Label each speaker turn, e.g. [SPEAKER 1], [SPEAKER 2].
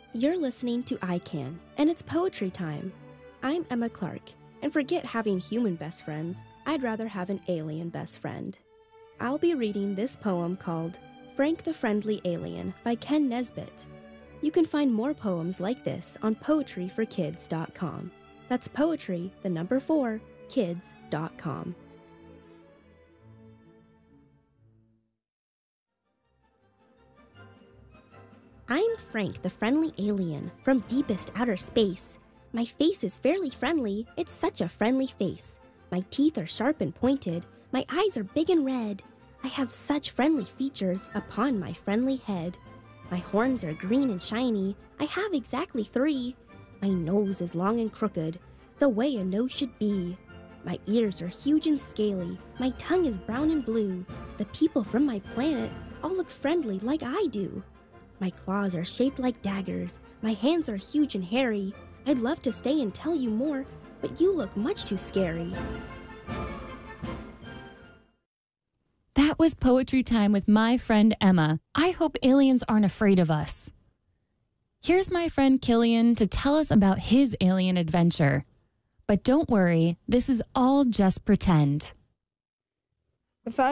[SPEAKER 1] You're listening to I Can, and it's poetry time. I'm Emma Clark, and forget having human best friends, I'd rather have an alien best friend. I'll be reading this poem called Frank the Friendly Alien by Ken Nesbitt. You can find more poems like this on poetryforkids.com. That's poetry, the number 4, kids.com. I'm Frank the Friendly Alien from deepest outer space. My face is fairly friendly, it's such a friendly face. My teeth are sharp and pointed, my eyes are big and red. I have such friendly features upon my friendly head. My horns are green and shiny, I have exactly 3. My nose is long and crooked, the way a nose should be. My ears are huge and scaly, my tongue is brown and blue. The people from my planet all look friendly like I do. My claws are shaped like daggers, my hands are huge and hairy. I'd love to stay and tell you more, but you look much too scary.
[SPEAKER 2] That was poetry time with my friend Emma. I hope aliens aren't afraid of us. Here's my friend Killian to tell us about his alien adventure. But don't worry, this is all just pretend.
[SPEAKER 3] If I